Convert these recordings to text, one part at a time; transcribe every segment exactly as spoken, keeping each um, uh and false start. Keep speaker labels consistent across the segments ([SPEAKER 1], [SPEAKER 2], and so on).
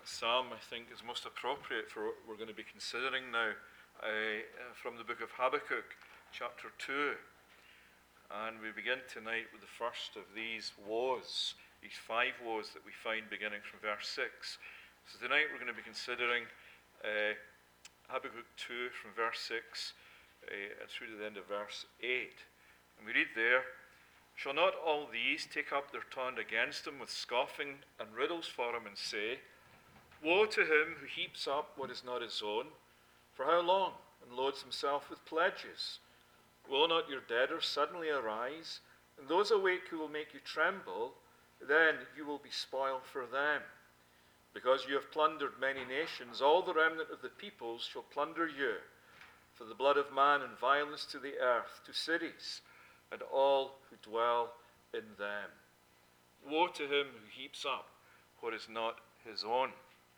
[SPEAKER 1] psalm, I think, is most appropriate for what we're going to be considering now uh, from the book of Habakkuk, chapter two. And we begin tonight with the first of these woes, these five woes that we find beginning from verse six. So tonight we're going to be considering uh, Habakkuk two from verse six uh, and through to the end of verse eight. And we read there, "Shall not all these take up their taunt against him with scoffing and riddles for him and say, Woe to him who heaps up what is not his own, for how long, and loads himself with pledges? Will not your debtors suddenly arise, and those awake who will make you tremble? Then you will be spoil for them. Because you have plundered many nations, all the remnant of the peoples shall plunder you, for the blood of man and violence to the earth, to cities, and all who dwell in them. Woe to him who heaps up what is not his own."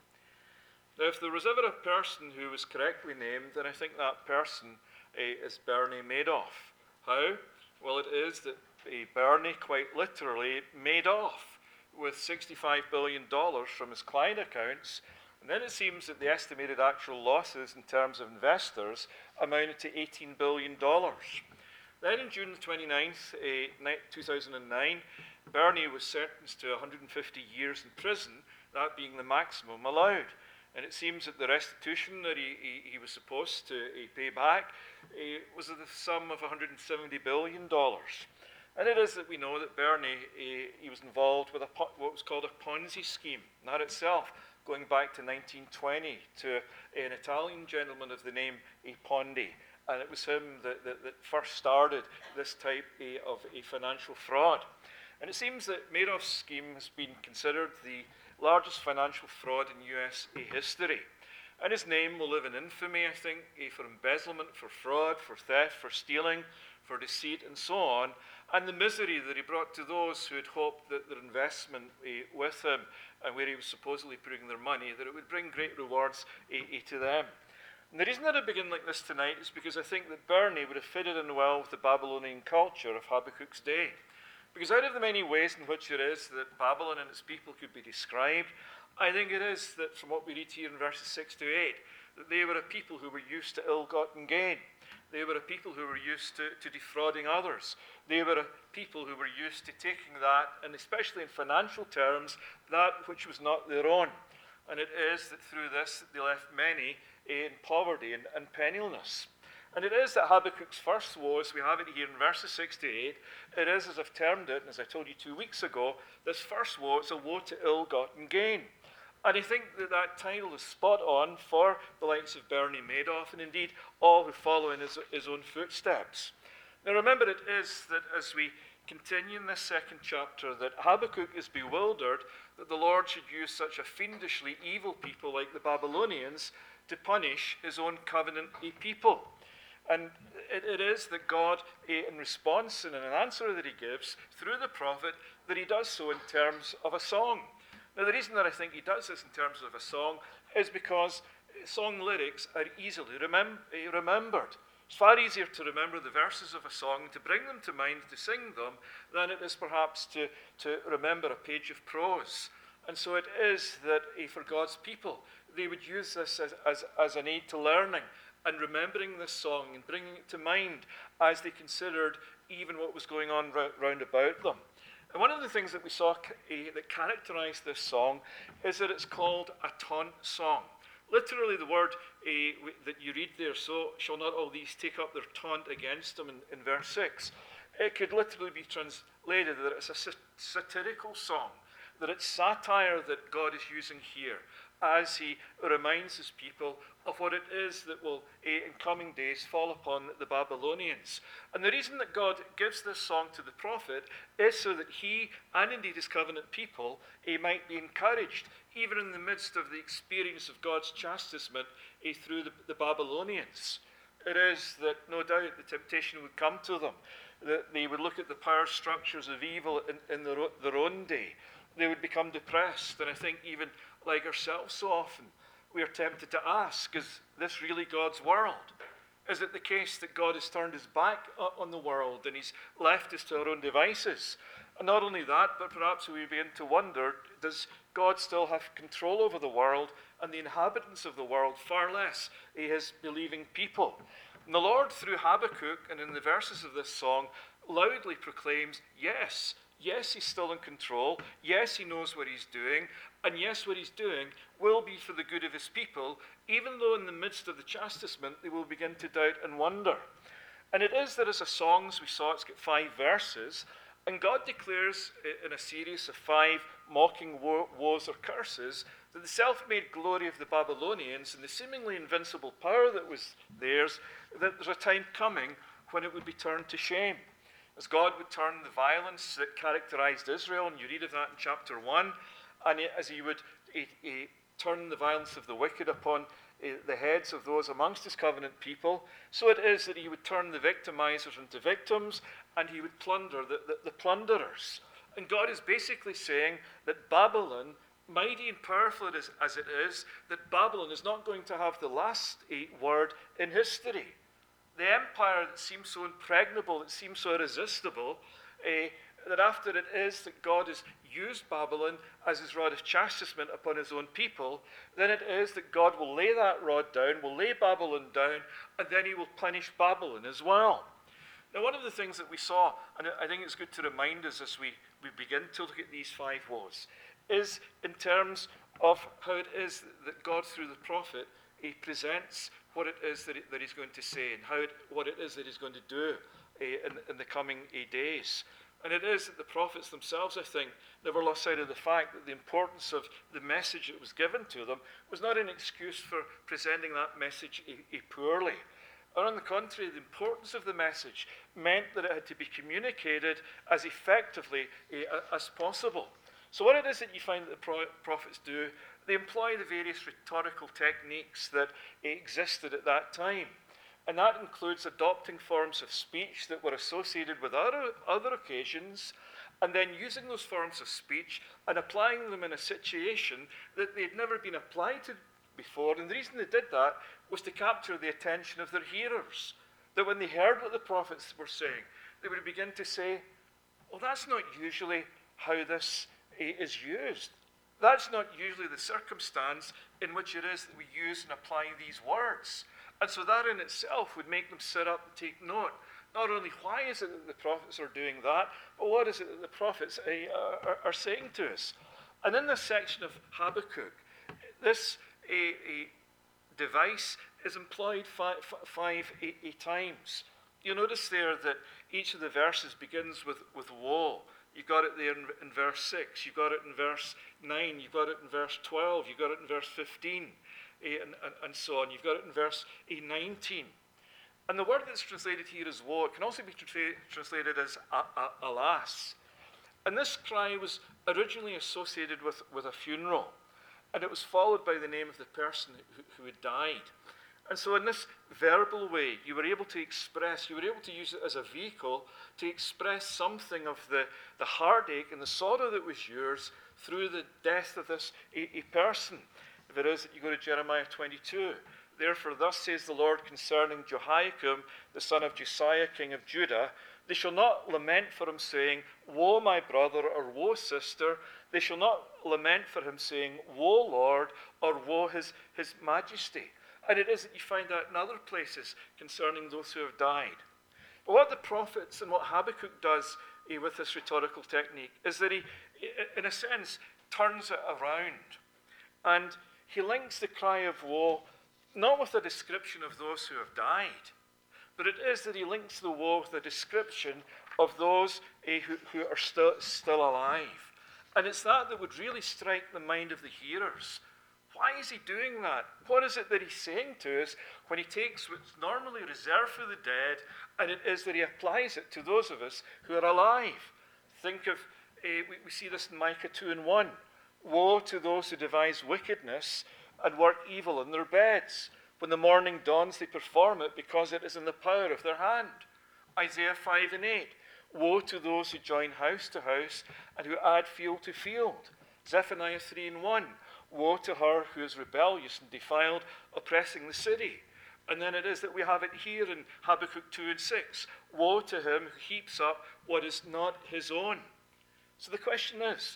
[SPEAKER 1] Now, if there was ever a person who was correctly named, then I think that person uh, is Bernie Madoff. How? Well, it is that uh, Bernie quite literally made off with sixty-five billion dollars from his client accounts, and then it seems that the estimated actual losses in terms of investors amounted to eighteen billion dollars. Then on June twenty-ninth, uh, two thousand nine, Bernie was sentenced to one hundred fifty years in prison, that being the maximum allowed. And it seems that the restitution that he, he, he was supposed to uh, pay back uh, was of the sum of one hundred seventy billion dollars. And it is that we know that Bernie, uh, he was involved with a, what was called a Ponzi scheme. And that itself, going back to nineteen twenty, to an Italian gentleman of the name uh, Pondi. And it was him that, that, that first started this type uh, of a financial fraud. And it seems that Madoff's scheme has been considered the largest financial fraud in U S history. And his name will live in infamy, I think, for embezzlement, for fraud, for theft, for stealing, for deceit, and so on, and the misery that he brought to those who had hoped that their investment with him, and where he was supposedly putting their money, that it would bring great rewards to them. And the reason that I begin like this tonight is because I think that Bernie would have fitted in well with the Babylonian culture of Habakkuk's day. Because out of the many ways in which it is that Babylon and its people could be described, I think it is that from what we read here in verses six to eight, that they were a people who were used to ill-gotten gain. They were a people who were used to, to defrauding others. They were a people who were used to taking that, and especially in financial terms, that which was not their own. And it is that through this that they left many in poverty and, and pennilessness. And it is that Habakkuk's first woe, as we have it here in verses six to eight, it is, as I've termed it, and as I told you two weeks ago, this first woe, it's a woe to ill-gotten gain. And I think that that title is spot on for the likes of Bernie Madoff, and indeed all who follow in his, his own footsteps. Now remember, it is that as we continue in this second chapter, that Habakkuk is bewildered that the Lord should use such a fiendishly evil people like the Babylonians to punish his own covenant people. And it, it is that God, in response and in an answer that he gives through the prophet, that he does so in terms of a song. Now, the reason that I think he does this in terms of a song is because song lyrics are easily remem- remembered. It's far easier to remember the verses of a song, to bring them to mind, to sing them, than it is perhaps to, to remember a page of prose. And so it is that uh, for God's people, they would use this as, as, as an aid to learning, and remembering this song and bringing it to mind as they considered even what was going on round, round about them. And one of the things that we saw uh, that characterized this song is that it's called a taunt song. Literally the word uh, that you read there, so shall not all these take up their taunt against them in, in verse six, it could literally be translated that it's a sat- satirical song, that it's satire that God is using here as he reminds his people of what it is that will, eh, in coming days, fall upon the Babylonians. And the reason that God gives this song to the prophet is so that he, and indeed his covenant people, eh, might be encouraged, even in the midst of the experience of God's chastisement eh, through the, the Babylonians. It is that, no doubt, the temptation would come to them, that they would look at the power structures of evil in, in their, their own day. They would become depressed, and I think even like ourselves so often, we are tempted to ask, is this really God's world? Is it the case that God has turned his back on the world and he's left us to our own devices? And not only that, but perhaps we begin to wonder, does God still have control over the world, and the inhabitants of the world far less his believing people. And the Lord, through Habakkuk and in the verses of this song, loudly proclaims, yes, yes, he's still in control. Yes, he knows what he's doing. And yes, what he's doing will be for the good of his people, even though in the midst of the chastisement they will begin to doubt and wonder. And it is that as a song, as we saw, it's got five verses, and God declares in a series of five mocking wo- woes or curses that the self-made glory of the Babylonians and the seemingly invincible power that was theirs, that there's a time coming when it would be turned to shame. As God would turn the violence that characterized Israel, and you read of that in chapter one, and as he would he, he turn the violence of the wicked upon uh, the heads of those amongst his covenant people, so it is that he would turn the victimizers into victims, and he would plunder the, the, the plunderers. And God is basically saying that Babylon, mighty and powerful as, as it is, that Babylon is not going to have the last word in history. The empire that seems so impregnable, that seems so irresistible, uh, that after it is that God has used Babylon as his rod of chastisement upon his own people, then it is that God will lay that rod down, will lay Babylon down, and then he will punish Babylon as well. Now, one of the things that we saw, and I think it's good to remind us as we, we begin to look at these five woes, is in terms of how it is that God, through the prophet, he presents what it is that, he, that he's going to say and how it, what it is that he's going to do uh, in, in the coming uh, days. And it is that the prophets themselves, I think, never lost sight of the fact that the importance of the message that was given to them was not an excuse for presenting that message uh, uh, poorly. Or on the contrary, the importance of the message meant that it had to be communicated as effectively uh, as possible. So what it is that you find that the pro- prophets do, they employ the various rhetorical techniques that existed at that time. And that includes adopting forms of speech that were associated with other, other occasions, and then using those forms of speech and applying them in a situation that they had never been applied to before. And the reason they did that was to capture the attention of their hearers. That when they heard what the prophets were saying, they would begin to say, well, that's not usually how this is used. That's not usually the circumstance in which it is that we use and apply these words. And so that in itself would make them sit up and take note. Not only why is it that the prophets are doing that, but what is it that the prophets uh, are, are saying to us? And in this section of Habakkuk, this a, a device is employed five, five eight, eight times. You'll notice there that each of the verses begins with, with woe. You've got it there in, in verse six, you've got it in verse nine, you've got it in verse twelve, you've got it in verse fifteen, eh, and, and, and so on. You've got it in verse eh, nineteen. And the word that's translated here as woe, it can also be tra- translated as a, a, alas. And this cry was originally associated with, with a funeral, and it was followed by the name of the person who, who had died. And so in this verbal way, you were able to express, you were able to use it as a vehicle to express something of the, the heartache and the sorrow that was yours through the death of this a, a person. If it is that you go to Jeremiah twenty-two, therefore thus says the Lord concerning Jehoiakim, the son of Josiah, king of Judah, they shall not lament for him saying, woe my brother, or woe sister. They shall not lament for him saying, woe Lord, or woe his, his majesty. And it is that you find that in other places concerning those who have died. But what the prophets and what Habakkuk does eh, with this rhetorical technique is that he, in a sense, turns it around. And he links the cry of woe not with a description of those who have died, but it is that he links the woe with a description of those eh, who, who are still, still alive. And it's that that would really strike the mind of the hearers. Why is he doing that? What is it that he's saying to us when he takes what's normally reserved for the dead, and it is that he applies it to those of us who are alive? Think of, uh, we, we see this in Micah two and one. Woe to those who devise wickedness and work evil in their beds. When the morning dawns, they perform it because it is in the power of their hand. Isaiah five and eight. Woe to those who join house to house and who add field to field. Zephaniah three and one. Woe to her who is rebellious and defiled, oppressing the city. And then it is that we have it here in Habakkuk two and six. Woe to him who heaps up what is not his own. So the question is,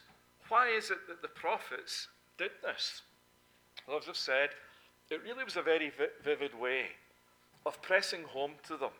[SPEAKER 1] why is it that the prophets did this? Well, as I've said, it really was a very vi- vivid way of pressing home to them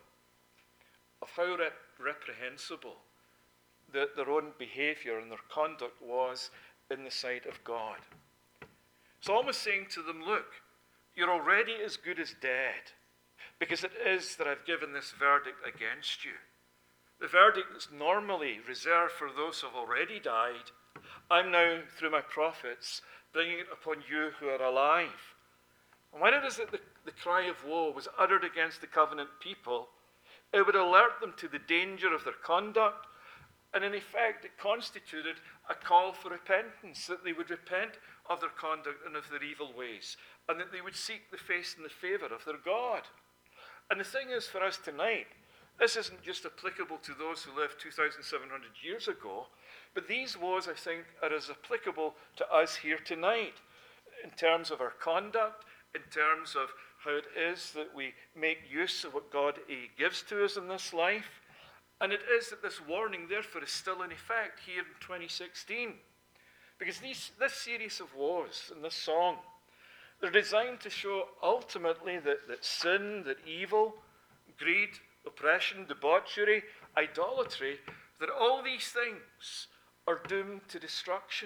[SPEAKER 1] of how rep- reprehensible the, their own behaviour and their conduct was in the sight of God. It's almost saying to them, look, you're already as good as dead, because it is that I've given this verdict against you. The verdict that's normally reserved for those who have already died, I'm now, through my prophets, bringing it upon you who are alive. And when it is that the, the cry of woe was uttered against the covenant people, it would alert them to the danger of their conduct, and in effect it constituted a call for repentance, that they would repent of their conduct and of their evil ways, and that they would seek the face and the favour of their God. And the thing is, for us tonight, this isn't just applicable to those who lived two thousand seven hundred years ago, but these woes, I think, are as applicable to us here tonight in terms of our conduct, in terms of how it is that we make use of what God eh, gives to us in this life. And it is that this warning, therefore, is still in effect here in twenty sixteen. Because these, this series of woes and this song, they're designed to show ultimately that, that sin, that evil, greed, oppression, debauchery, idolatry, that all these things are doomed to destruction.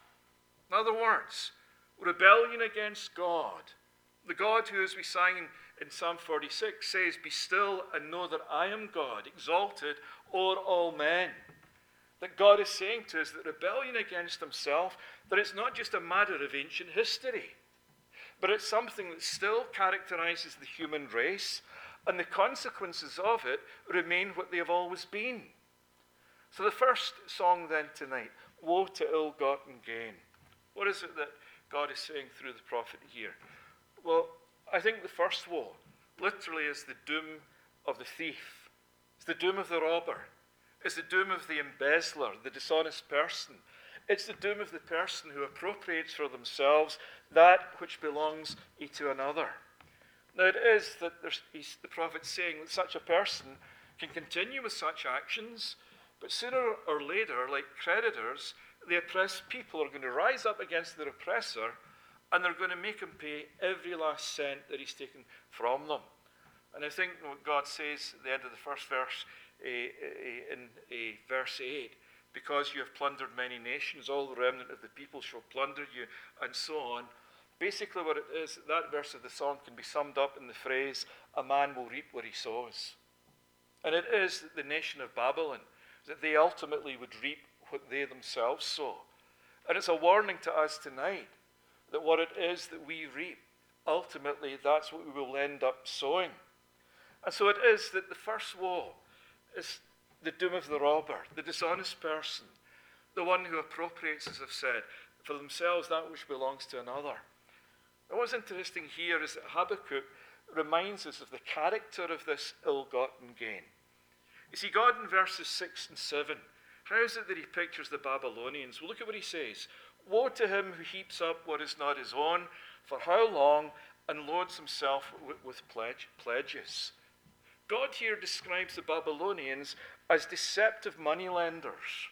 [SPEAKER 1] In other words, rebellion against God, the God who, as we sang in, in Psalm forty-six, says, be still and know that I am God, exalted o'er all men. That God is saying to us that rebellion against himself, that it's not just a matter of ancient history, but it's something that still characterizes the human race, and the consequences of it remain what they have always been. So the first song then tonight, Woe to Ill-Gotten Gain. What is it that God is saying through the prophet here? Well, I think the first woe literally is the doom of the thief. It's the doom of the robber. It's the doom of the embezzler, the dishonest person. It's the doom of the person who appropriates for themselves that which belongs to another. Now it is that there's, he's, the prophet's saying that such a person can continue with such actions, but sooner or later, like creditors, the oppressed people are going to rise up against their oppressor, and they're going to make him pay every last cent that he's taken from them. And I think what God says at the end of the first verse, uh, uh, in uh, verse eight, because you have plundered many nations, all the remnant of the people shall plunder you, and so on. Basically what it is, that verse of the song can be summed up in the phrase, a man will reap what he sows. And it is the nation of Babylon, that they ultimately would reap what they themselves sow. And it's a warning to us tonight, that what it is that we reap, ultimately that's what we will end up sowing. And so it is that the first woe is the doom of the robber, the dishonest person, the one who appropriates, as I've said, for themselves that which belongs to another. And what's interesting here is that Habakkuk reminds us of the character of this ill-gotten gain. You see, God in verses six and seven, how is it that he pictures the Babylonians? Well, look at what he says. Woe to him who heaps up what is not his own, for how long, and loads himself with, with pledge, pledges. God here describes the Babylonians as deceptive moneylenders.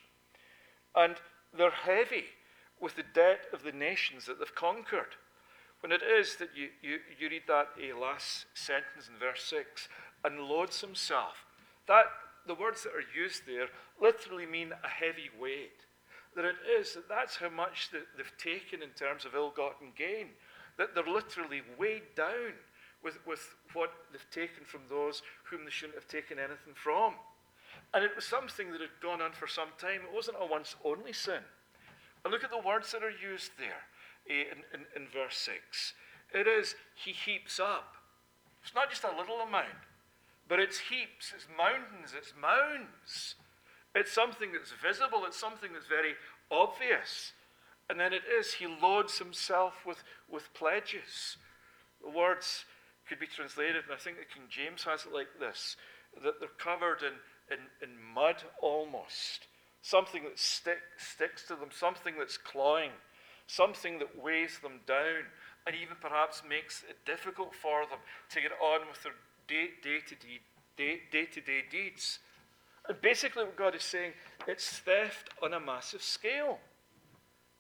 [SPEAKER 1] And they're heavy with the debt of the nations that they've conquered. When it is that you, you, you read that uh, last sentence in verse six, and loads himself, that the words that are used there literally mean a heavy weight. That it is, that that's how much that they've taken in terms of ill-gotten gain. That they're literally weighed down with, with what they've taken from those whom they shouldn't have taken anything from. And it was something that had gone on for some time. It wasn't a once-only sin. And look at the words that are used there uh, in, in, in verse six. It is, he heaps up. It's not just a little amount, but it's heaps, it's mountains, it's mounds. It's something that's visible, it's something that's very obvious. And then it is, he loads himself with, with pledges. The words could be translated, and I think the King James has it like this, that they're covered in, in, in mud almost. Something that stick, sticks to them, something that's clawing, something that weighs them down, and even perhaps makes it difficult for them to get on with their day, day-to-day, day, day-to-day deeds. And basically what God is saying, it's theft on a massive scale.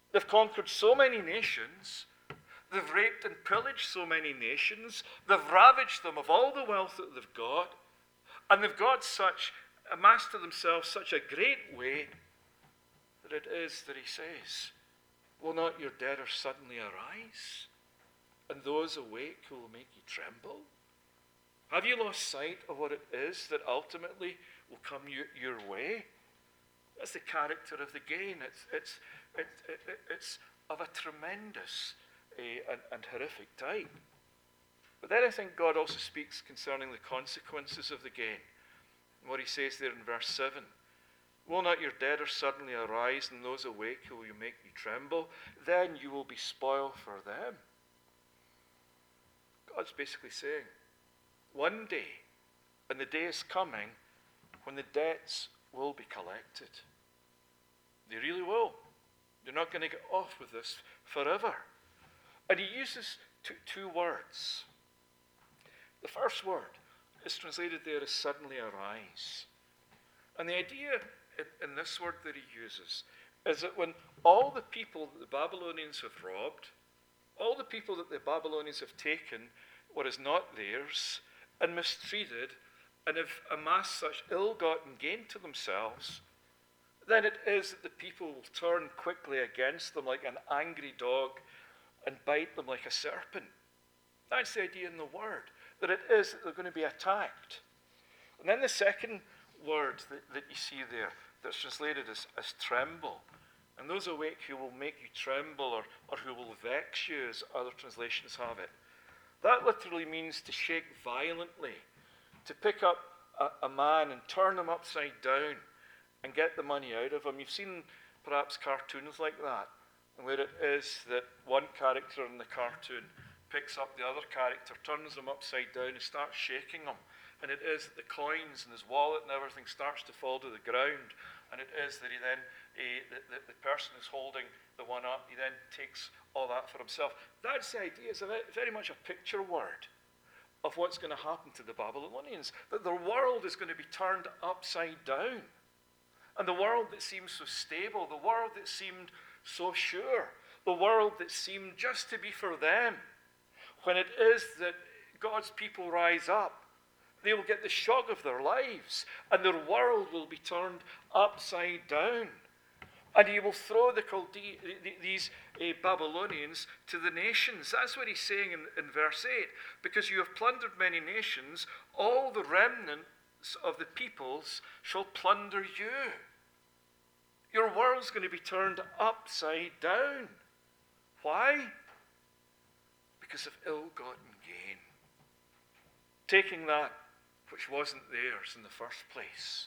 [SPEAKER 1] They've conquered so many nations. They've raped and pillaged so many nations. They've ravaged them of all the wealth that they've got. And they've got such, amassed to themselves such a great weight that it is that he says, will not your debtors suddenly arise? And those awake who will make you tremble? Have you lost sight of what it is that ultimately will come your, your way? That's the character of the gain. It's, it's, it, it, it's of a tremendous uh, and, and horrific type. But then I think God also speaks concerning the consequences of the gain. And what he says there in verse seven, will not your debtors suddenly arise, and those awake who will make you tremble? Then you will be spoil for them. God's basically saying, one day, and the day is coming, when the debts will be collected. They really will. They're not going to get off with this forever. And he uses two, two words. The first word is translated there as suddenly arise. And the idea in, in this word that he uses is that when all the people that the Babylonians have robbed, all the people that the Babylonians have taken what is not theirs, and mistreated, and have amassed such ill-gotten gain to themselves, then it is that the people will turn quickly against them like an angry dog and bite them like a serpent. That's the idea in the word, that it is that they're going to be attacked. And then the second word that, that you see there, that's translated as, as tremble, and those awake who will make you tremble, or, or who will vex you, as other translations have it. That literally means to shake violently, to pick up a, a man and turn him upside down and get the money out of him. You've seen perhaps cartoons like that, where it is that one character in the cartoon picks up the other character, turns him upside down and starts shaking him. And it is that the coins and his wallet and everything starts to fall to the ground. And it is that he then, uh, the, the, the person who's holding the one up, he then takes all that for himself. That's the idea. It's a very, very much a picture word of what's going to happen to the Babylonians. That their world is going to be turned upside down. And the world that seemed so stable, the world that seemed so sure, the world that seemed just to be for them, when it is that God's people rise up, they will get the shock of their lives, and their world will be turned upside down. And he will throw the Chalde- these uh, Babylonians to the nations. That's what he's saying in, in verse eight. Because you have plundered many nations, all the remnants of the peoples shall plunder you. Your world's going to be turned upside down. Why? Because of ill-gotten gain. Taking that which wasn't theirs in the first place,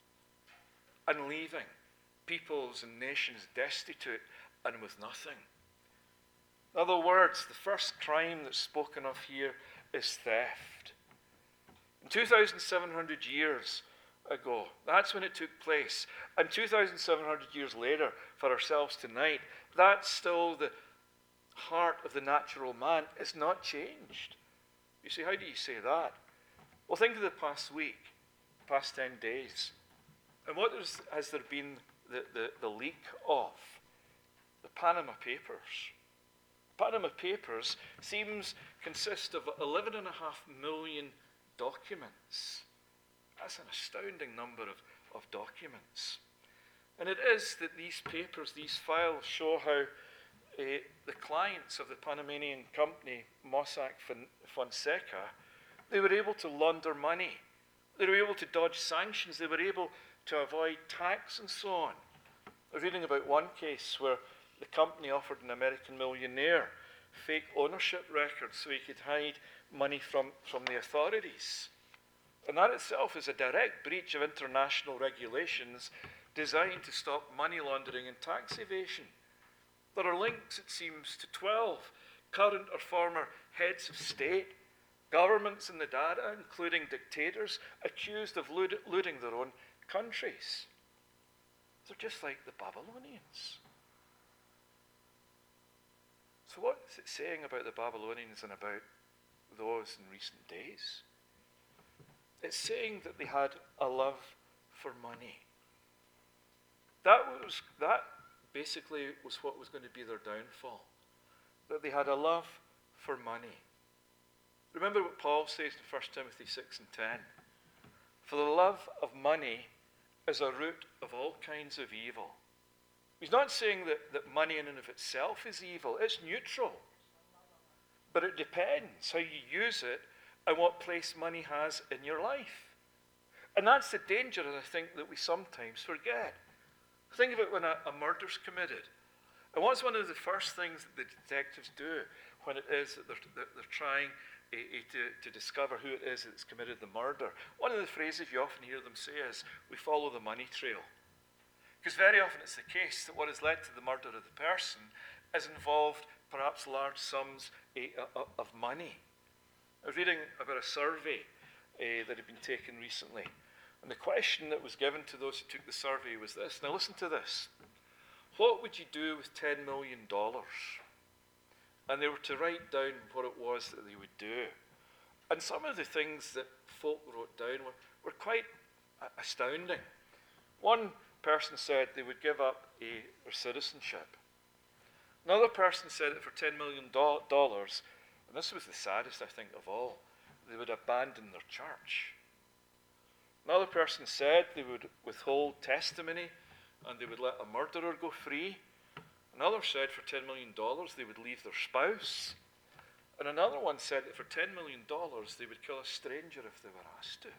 [SPEAKER 1] and leaving peoples and nations destitute and with nothing. In other words, the first crime that's spoken of here is theft. In two thousand seven hundred years ago, that's when it took place. And two thousand seven hundred years later, for ourselves tonight, that's still the heart of the natural man. It's not changed. You say, how do you say that? Well, think of the past week, past ten days. And what is, has there been the, the, the leak of? The Panama Papers. Panama Papers seems consist of eleven and a half million documents. That's an astounding number of, of documents. And it is that these papers, these files, show how uh, the clients of the Panamanian company, Mossack Fonseca, they were able to launder money. They were able to dodge sanctions. They were able to avoid tax and so on. I was reading about one case where the company offered an American millionaire fake ownership records so he could hide money from, from the authorities. And that itself is a direct breach of international regulations designed to stop money laundering and tax evasion. There are links, it seems, to twelve current or former heads of state, governments in the data, including dictators, accused of loot- looting their own countries. They're just like the Babylonians. So what is it saying about the Babylonians and about those in recent days? It's saying that they had a love for money. That was that basically was what was going to be their downfall. That they had a love for money. Remember what Paul says in First Timothy six and ten. For the love of money is a root of all kinds of evil. He's not saying that, that money in and of itself is evil. It's neutral. But it depends how you use it and what place money has in your life. And that's the danger, I think, that we sometimes forget. Think of it when a, a murder's committed. And what's one of the first things that the detectives do when it is that they're, that they're trying a, a, to, to discover who it is that's committed the murder? One of the phrases you often hear them say is, we follow the money trail. Because very often it's the case that what has led to the murder of the person has involved perhaps large sums a, a, of money. I was reading about a survey uh, that had been taken recently. And the question that was given to those who took the survey was this. Now listen to this. What would you do with ten million dollars? And they were to write down what it was that they would do. And some of the things that folk wrote down were, were quite astounding. One person said they would give up a, their citizenship. Another person said that for ten million dollars, and this was the saddest, I think, of all, they would abandon their church. Another person said they would withhold testimony and they would let a murderer go free. Another said for ten million dollars they would leave their spouse. And another one said that for ten million dollars they would kill a stranger if they were asked to.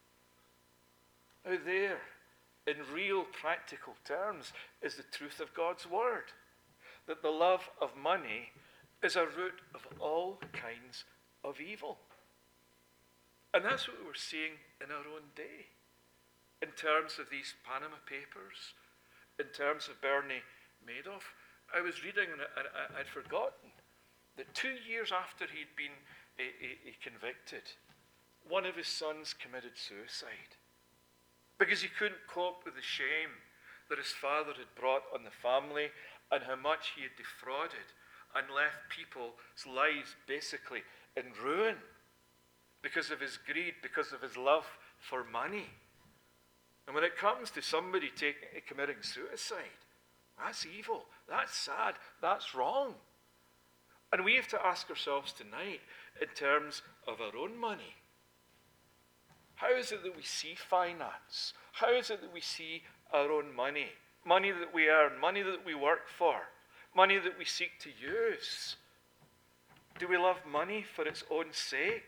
[SPEAKER 1] Now there, in real practical terms, is the truth of God's word. That the love of money is a root of all kinds of evil. And that's what we're seeing in our own day. In terms of these Panama Papers, in terms of Bernie Madoff. I was reading, and I, I'd forgotten, that two years after he'd been a, a, a convicted, one of his sons committed suicide. Because he couldn't cope with the shame that his father had brought on the family and how much he had defrauded and left people's lives basically in ruin because of his greed, because of his love for money. And when it comes to somebody taking, committing suicide, that's evil, that's sad, that's wrong. And we have to ask ourselves tonight, in terms of our own money, how is it that we see finance? How is it that we see our own money? Money that we earn, money that we work for, money that we seek to use. Do we love money for its own sake?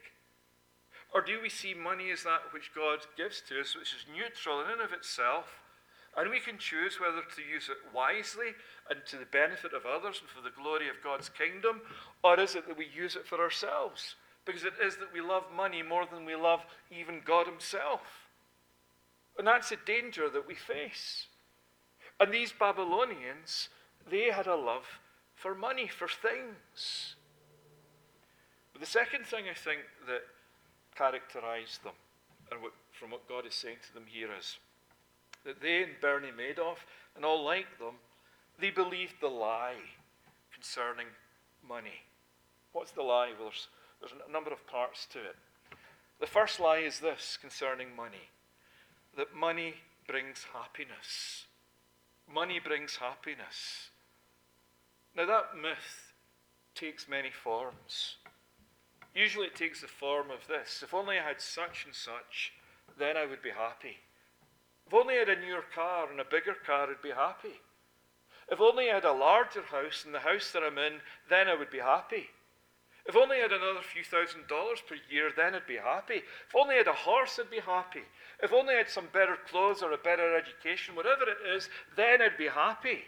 [SPEAKER 1] Or do we see money as that which God gives to us, which is neutral in and of itself, and we can choose whether to use it wisely and to the benefit of others and for the glory of God's kingdom, or is it that we use it for ourselves? Because it is that we love money more than we love even God himself. And that's a danger that we face. And these Babylonians, they had a love for money, for things. But the second thing I think that characterized them, and what, from what God is saying to them here, is that they and Bernie Madoff and all like them, they believed the lie concerning money. What's the lie? Well, there's, there's a number of parts to it. The first lie is this concerning money, that money brings happiness. Money brings happiness. Now that myth takes many forms. Usually it takes the form of this: if only I had such and such, then I would be happy. If only I had a newer car and a bigger car, I'd be happy. If only I had a larger house than the house that I'm in, then I would be happy. If only I had another few thousand dollars per year, then I'd be happy. If only I had a horse, I'd be happy. If only I had some better clothes or a better education, whatever it is, then I'd be happy.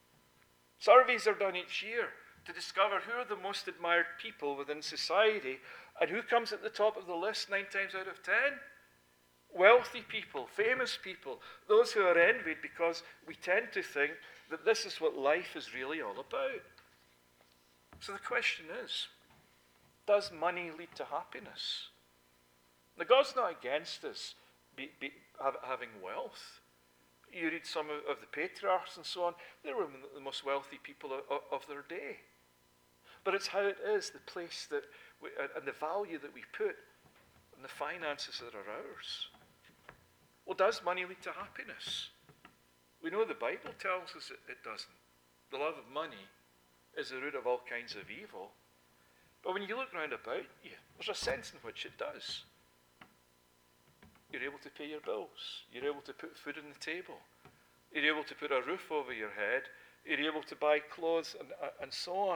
[SPEAKER 1] Surveys are done each year to discover who are the most admired people within society, and who comes at the top of the list nine times out of ten? Wealthy people, famous people, those who are envied, because we tend to think that this is what life is really all about. So the question is, does money lead to happiness? Now, God's not against us be, be, have, having wealth. You read some of, of the patriarchs and so on, they were the most wealthy people of, of their day. But it's how it is, the place that we, and the value that we put on the finances that are ours. Well, does money lead to happiness? We know the Bible tells us it, it doesn't. the love of money is the root of all kinds of evil. But when you look round about you, there's a sense in which it does. You're able to pay your bills. You're able to put food on the table. You're able to put a roof over your head. You're able to buy clothes and, and so on.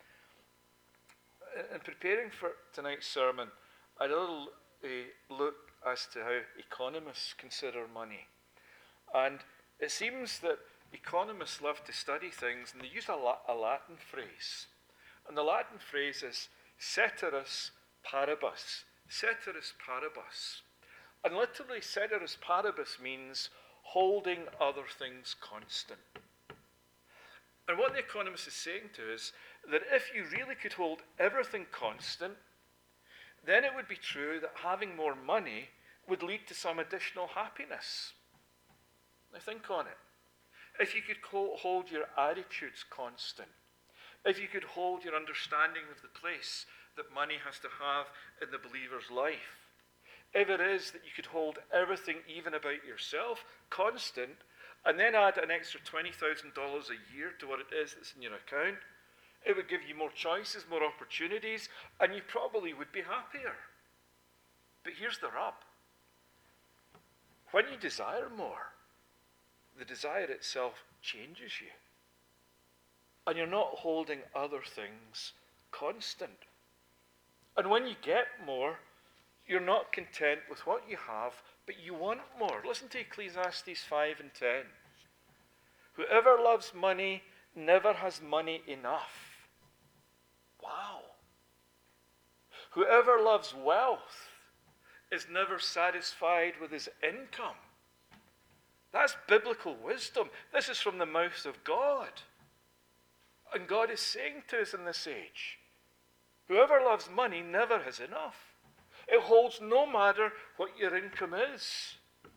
[SPEAKER 1] In preparing for tonight's sermon, I had a little uh, look as to how economists consider money. And it seems that economists love to study things, and they use a, La- a Latin phrase. And the Latin phrase is ceteris paribus. Ceteris paribus. And literally, ceteris paribus means holding other things constant. And what the economist is saying to us, that if you really could hold everything constant, then it would be true that having more money would lead to some additional happiness. Now think on it. If you could hold your attitudes constant, if you could hold your understanding of the place that money has to have in the believer's life, if it is that you could hold everything, even about yourself, constant, and then add an extra twenty thousand dollars a year to what it is that's in your account, it would give you more choices, more opportunities, and you probably would be happier. But here's the rub. When you desire more, the desire itself changes you. And you're not holding other things constant. And when you get more, you're not content with what you have, but you want more. Listen to Ecclesiastes five and ten. Whoever loves money never has money enough. Wow. Whoever loves wealth is never satisfied with his income. That's biblical wisdom. This is from the mouth of God. And God is saying to us in this age, whoever loves money never has enough. It holds no matter what your income is.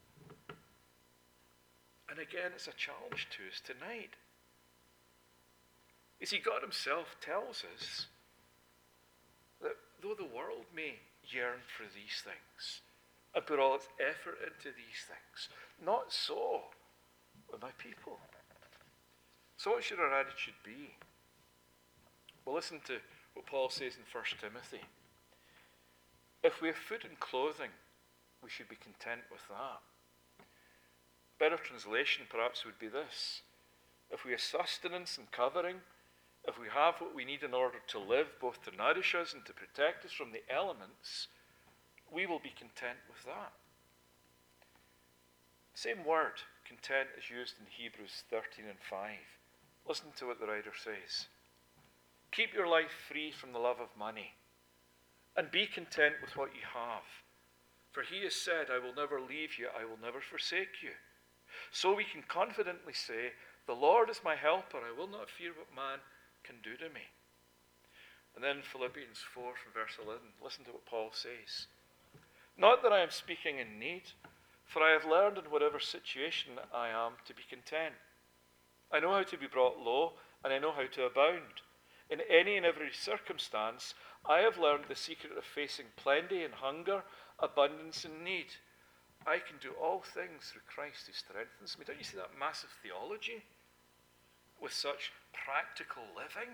[SPEAKER 1] And again, it's a challenge to us tonight. You see, God himself tells us that though the world may yearn for these things and put all its effort into these things, not so with my people. So what should our attitude be? Well, listen to what Paul says in First Timothy. If we have food and clothing, we should be content with that. Better translation perhaps would be this. If we have sustenance and covering, if we have what we need in order to live, both to nourish us and to protect us from the elements, we will be content with that. Same word, content, is used in Hebrews thirteen and five. Listen to what the writer says. Keep your life free from the love of money, and be content with what you have. For he has said, I will never leave you, I will never forsake you. So we can confidently say, the Lord is my helper, I will not fear what man can do to me. And then Philippians four from verse eleven, listen to what Paul says. Not that I am speaking in need, for I have learned in whatever situation I am to be content. I know how to be brought low, and I know how to abound. In any and every circumstance, I have learned the secret of facing plenty and hunger, abundance and need. I can do all things through Christ who strengthens me. Don't you see that massive theology with such practical living?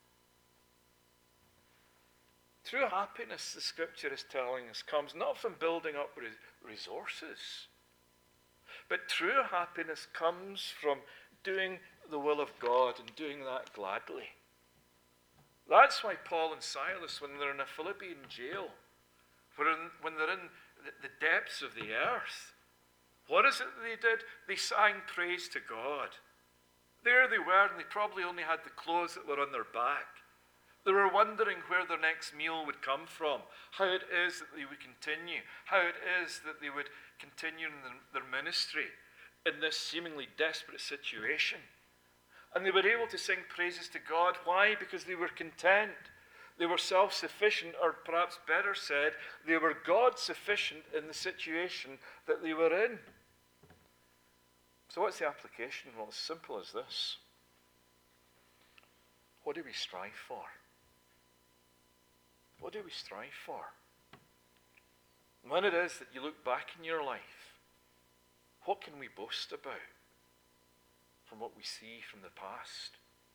[SPEAKER 1] True happiness, the scripture is telling us, comes not from building up resources, but true happiness comes from doing the will of God and doing that gladly. That's why Paul and Silas, when they're in a Philippian jail, when they're in the depths of the earth, what is it that they did? They sang praise to God. There they were, and they probably only had the clothes that were on their back. They were wondering where their next meal would come from, how it is that they would continue, how it is that they would continue in their ministry in this seemingly desperate situation. And they were able to sing praises to God. Why? Because they were content. They were self-sufficient, or perhaps better said, they were God-sufficient in the situation that they were in. So what's the application? Well, it's simple as this. What do we strive for? What do we strive for? When it is that you look back in your life, what can we boast about from what we see from the past?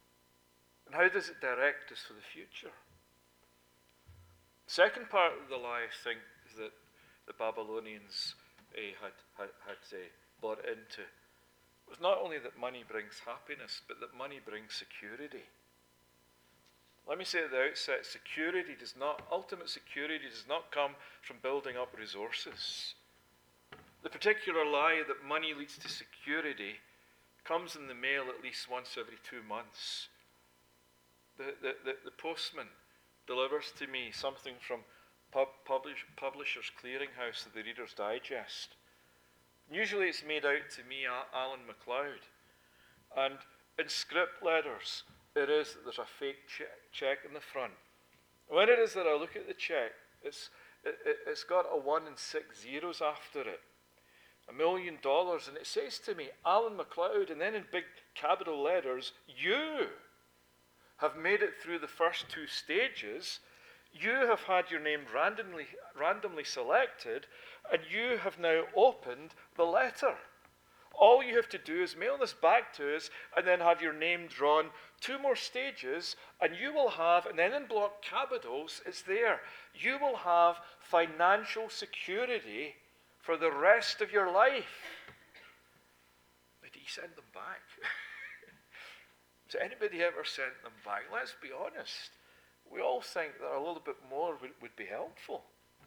[SPEAKER 1] And how does it direct us for the future? The second part of the lie, I think, that the Babylonians uh, had, had, had uh, bought into was not only that money brings happiness, but that money brings security. Let me say at the outset, security does not, ultimate security does not come from building up resources. The particular lie that money leads to security comes in the mail at least once every two months. The, the, the, the postman delivers to me something from pub, publish, Publishers Clearinghouse of the Reader's Digest. Usually it's made out to me, Alan MacLeod. And in script letters, it is that there's a fake check, check in the front. When it is that I look at the check, it's, it, it, it's got a one and six zeros after it. A million dollars, and it says to me, Alan MacLeod, and then in big capital letters, you have made it through the first two stages. You have had your name randomly, randomly selected, and you have now opened the letter. All you have to do is mail this back to us and then have your name drawn two more stages, and you will have, and then in block capitals, it's there, you will have financial security for the rest of your life. Did he send them back? Has anybody ever sent them back? Let's be honest. We all think that a little bit more would, would be helpful.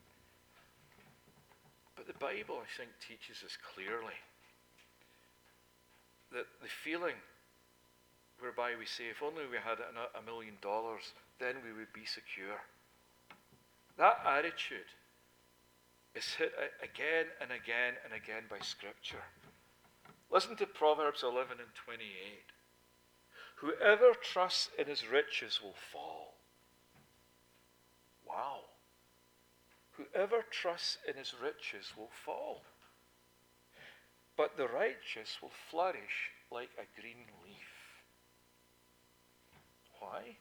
[SPEAKER 1] But the Bible, I think, teaches us clearly that the feeling whereby we say, if only we had a million dollars, then we would be secure. That attitude is hit again and again and again by Scripture. Listen to Proverbs eleven and twenty-eight. Whoever trusts in his riches will fall. Wow. Whoever trusts in his riches will fall. But the righteous will flourish like a green leaf. Why?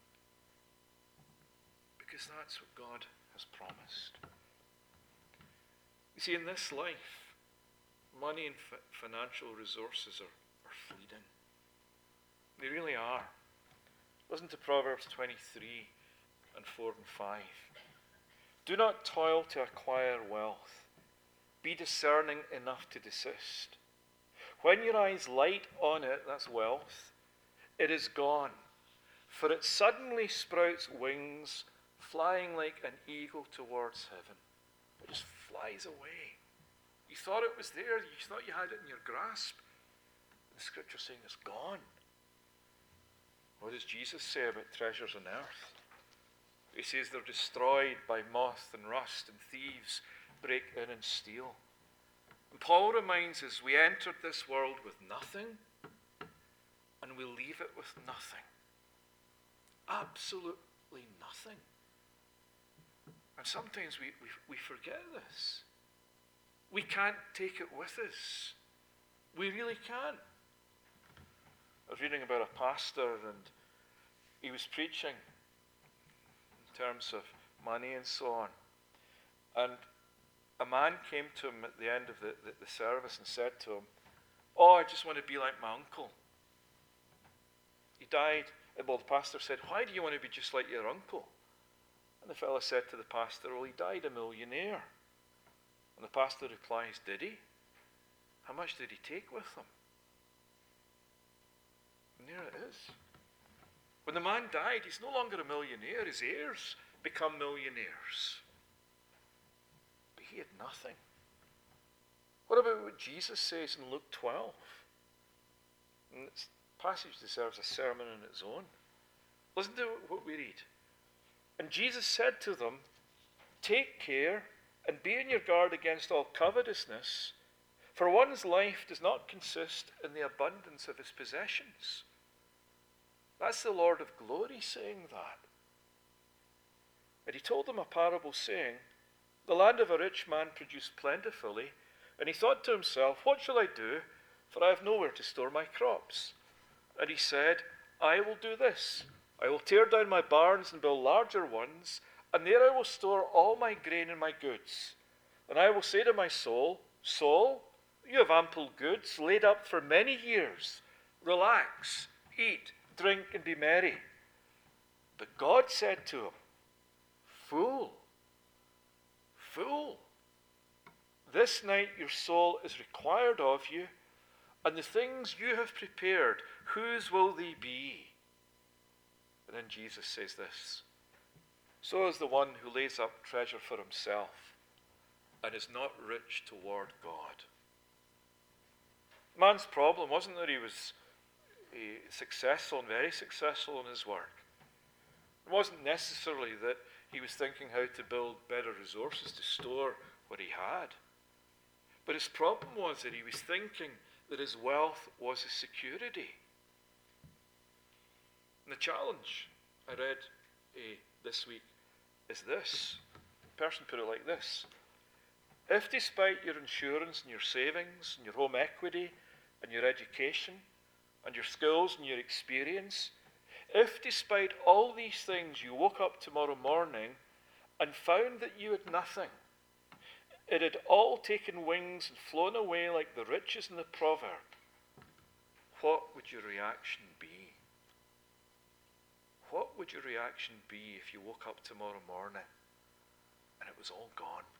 [SPEAKER 1] Because that's what God has promised. You see, in this life, money and f- financial resources are, are fleeting. They really are. Listen to Proverbs twenty-three and four and five. Do not toil to acquire wealth. Be discerning enough to desist. When your eyes light on it, that's wealth, it is gone. For it suddenly sprouts wings, flying like an eagle towards heaven. It just flies away. You thought it was there. You thought you had it in your grasp. The Scripture's saying it's gone. What does Jesus say about treasures on earth? He says they're destroyed by moth and rust, and thieves break in and steal. And Paul reminds us we entered this world with nothing, and we leave it with nothing. Absolutely nothing. And sometimes we, we, we forget this. We can't take it with us. We really can't. I was reading about a pastor, and he was preaching in terms of money and so on. And a man came to him at the end of the, the, the service and said to him, "Oh, I just want to be like my uncle. He died." Well, the pastor said, "Why do you want to be just like your uncle?" And the fellow said to the pastor, "Well, he died a millionaire." And the pastor replies, "Did he? How much did he take with him?" And there it is. When the man died, he's no longer a millionaire. His heirs become millionaires. But he had nothing. What about what Jesus says in Luke twelve? And this passage deserves a sermon on its own. Listen to what we read. And Jesus said to them, "Take care and be on your guard against all covetousness, for one's life does not consist in the abundance of his possessions." That's the Lord of glory saying that. And he told them a parable saying, "The land of a rich man produced plentifully, and he thought to himself, 'What shall I do? For I have nowhere to store my crops.' And he said, 'I will do this. I will tear down my barns and build larger ones, and there I will store all my grain and my goods. And I will say to my soul, Soul, you have ample goods laid up for many years. Relax, eat, drink, and be merry.' But God said to him, Fool, fool, this night your soul is required of you, and the things you have prepared, whose will they be? And then Jesus says this, So is the one who lays up treasure for himself and is not rich toward God. Man's problem wasn't that he was uh, successful and very successful in his work. It wasn't necessarily that he was thinking how to build better resources to store what he had. But his problem was that he was thinking that his wealth was a security. And the challenge I read uh, this week is this. The person put it like this. If despite your insurance and your savings and your home equity and your education and your skills and your experience, if despite all these things you woke up tomorrow morning and found that you had nothing, it had all taken wings and flown away like the riches in the proverb, what would your reaction be? What would your reaction be if you woke up tomorrow morning and it was all gone?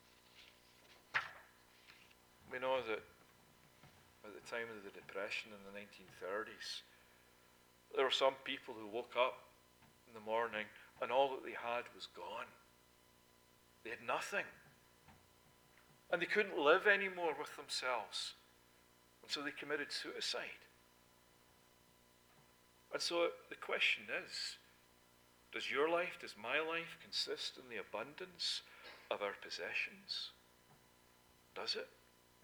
[SPEAKER 1] We know that at the time of the Depression in the nineteen thirties, there were some people who woke up in the morning and all that they had was gone. They had nothing. And they couldn't live anymore with themselves. And so they committed suicide. And so the question is, does your life, does my life consist in the abundance of our possessions? Does it?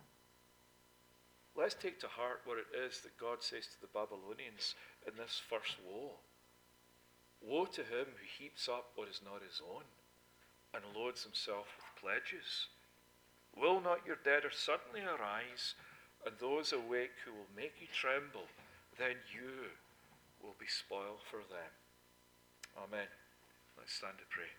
[SPEAKER 1] Let's take to heart what it is that God says to the Babylonians in this first woe. Woe to him who heaps up what is not his own and loads himself with pledges. Will not your debtor suddenly arise, and those awake who will make you tremble? Then you will be spoil for them. Amen. Let's stand to pray.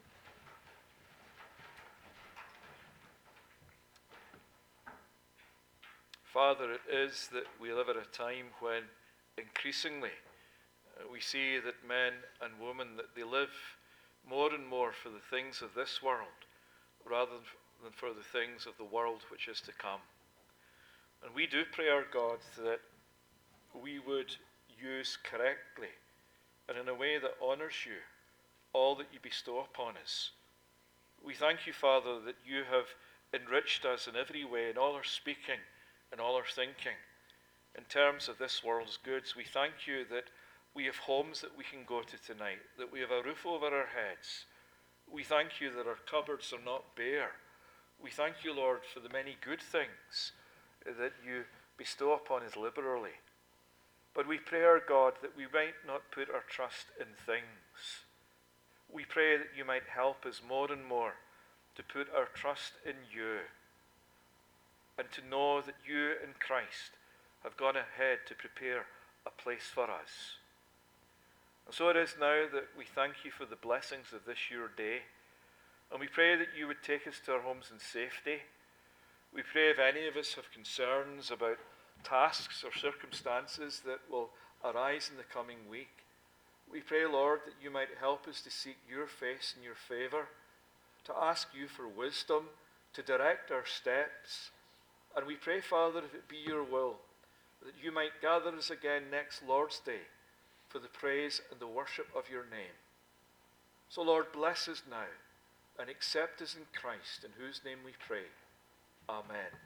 [SPEAKER 1] Father, it is that we live at a time when increasingly uh, we see that men and women, that they live more and more for the things of this world rather than for the things of the world which is to come. And we do pray, our God, that we would use correctly and in a way that honours you all that you bestow upon us. We thank you, Father, that you have enriched us in every way, in all our speaking, in all our thinking. In terms of this world's goods, we thank you that we have homes that we can go to tonight, that we have a roof over our heads. We thank you that our cupboards are not bare. We thank you, Lord, for the many good things that you bestow upon us liberally. But we pray, our God, that we might not put our trust in things. We pray that you might help us more and more to put our trust in you and to know that you in Christ have gone ahead to prepare a place for us. And so it is now that we thank you for the blessings of this your day. And we pray that you would take us to our homes in safety. We pray if any of us have concerns about tasks or circumstances that will arise in the coming week, we pray, Lord, that you might help us to seek your face and your favour, to ask you for wisdom, to direct our steps. And we pray, Father, if it be your will, that you might gather us again next Lord's Day for the praise and the worship of your name. So, Lord, bless us now and accept us in Christ, in whose name we pray. Amen.